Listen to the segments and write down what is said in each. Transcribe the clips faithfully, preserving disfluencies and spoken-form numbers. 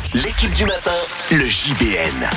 L'équipe du matin, le J B N.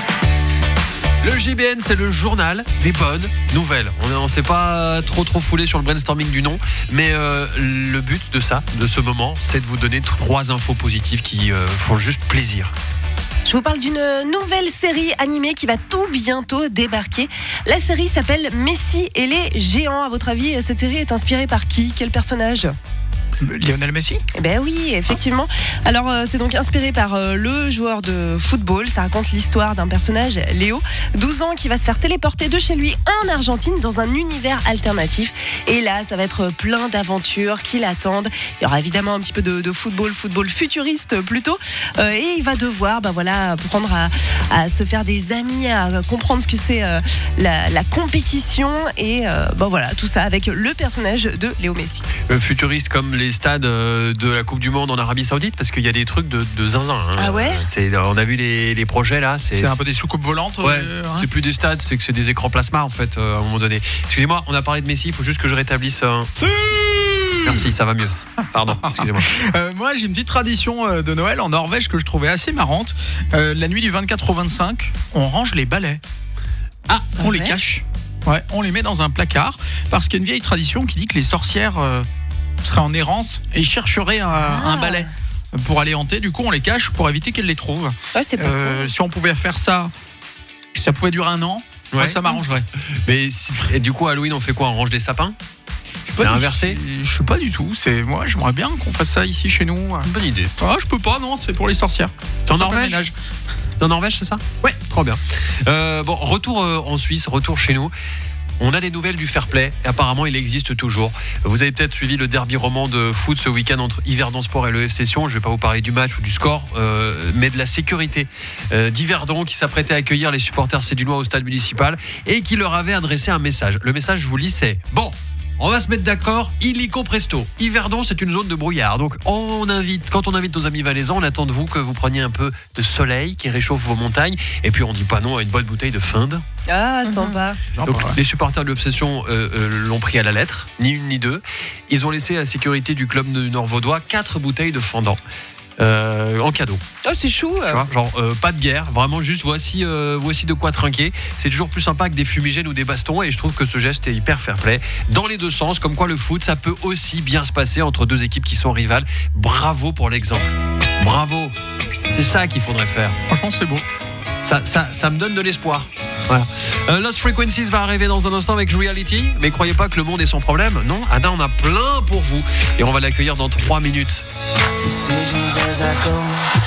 Le J B N, c'est le journal des bonnes nouvelles. On ne s'est pas trop trop foulé sur le brainstorming du nom, mais euh, le but de ça, de ce moment, c'est de vous donner trois infos positives qui euh, font juste plaisir. Je vous parle d'une nouvelle série animée qui va tout bientôt débarquer. La série s'appelle Messi et les géants. À votre avis, cette série est inspirée par qui ? Quel personnage ? Lionel Messi ? Eh ben oui, effectivement. Alors, euh, c'est donc inspiré par euh, le joueur de football. Ça raconte l'histoire d'un personnage, Léo, douze ans, qui va se faire téléporter de chez lui en Argentine dans un univers alternatif. Et là, ça va être plein d'aventures qui l'attendent. Il y aura évidemment un petit peu de, de football, football futuriste plutôt. Euh, et il va devoir, ben voilà, apprendre à, à se faire des amis, à comprendre ce que c'est euh, la, la compétition. Et euh, ben voilà, tout ça avec le personnage de Léo Messi. Euh, futuriste comme les stades de la Coupe du Monde en Arabie Saoudite, parce qu'il y a des trucs de, de zinzin. Hein. Ah ouais ? C'est, on a vu les, les projets là. C'est, c'est un peu des soucoupes volantes. Ouais, euh, hein. C'est plus des stades, c'est que c'est des écrans plasma en fait, euh, à un moment donné. Excusez-moi, on a parlé de Messi, il faut juste que je rétablisse. Un... Merci, ça va mieux. Pardon, excusez-moi. Euh, moi, j'ai une petite tradition euh, de Noël en Norvège que je trouvais assez marrante. Euh, la nuit du vingt-quatre au vingt-cinq, on range les balais. Ah, on ouais. les cache. Ouais, on les met dans un placard parce qu'il y a une vieille tradition qui dit que les sorcières euh, seraient en errance et chercheraient un, Ah. un balai pour aller hanter. Du coup, on les cache pour éviter qu'elles les trouvent. Ouais, c'est pas Euh, con. si on pouvait faire ça, ça pouvait durer un an. Moi, Ouais. ça m'arrangerait. Mais si- et du coup, Halloween, on fait quoi ? On range des sapins ? C'est Ouais, inversé ? Je, je sais pas du tout. C'est moi, j'aimerais bien qu'on fasse ça ici chez nous. Bonne idée. Ah, je peux pas, non, c'est pour les sorcières. T'es en Pas le Norvège ? ménage. T'es en Norvège, c'est ça ? Ouais. Trop bien. Euh, bon, retour euh, en Suisse, retour chez nous. On a des nouvelles du fair play et apparemment il existe toujours. Vous avez peut-être suivi le derby roman de foot ce week-end entre Yverdon Sport et le F C Sion. Je ne vais pas vous parler du match ou du score, euh, mais de la sécurité euh, d'Yverdon qui s'apprêtait à accueillir les supporters sédunois au stade municipal et qui leur avait adressé un message. Le message, je vous lis, c'est « Bon, on va se mettre d'accord, illico presto. Yverdon, c'est une zone de brouillard. Donc, on invite, quand on invite nos amis valaisans, on attend de vous que vous preniez un peu de soleil qui réchauffe vos montagnes. Et puis, on dit pas non à une bonne bouteille de Finde. Ah, sympa. Genre, Donc, bah, ouais. les supporters de l'obsession euh, euh, l'ont pris à la lettre, ni une ni deux. Ils ont laissé à la sécurité du club de Nord-Vaudois quatre bouteilles de Fendant. Euh, en cadeau, Oh, c'est chou. tu vois, genre euh, pas de guerre, vraiment juste voici, euh, voici de quoi trinquer. C'est toujours plus sympa que des fumigènes ou des bastons et je trouve que ce geste est hyper fair play dans les deux sens, comme quoi le foot ça peut aussi bien se passer entre deux équipes qui sont rivales. Bravo pour l'exemple, bravo, c'est ça qu'il faudrait faire. Franchement, c'est beau. Ça, ça, ça me donne de l'espoir. Voilà. Euh, Lost Frequencies va arriver dans un instant avec Reality, mais croyez pas que le monde est son problème. Non, Anna, on a plein pour vous et on va l'accueillir dans trois minutes. Decisions as I go.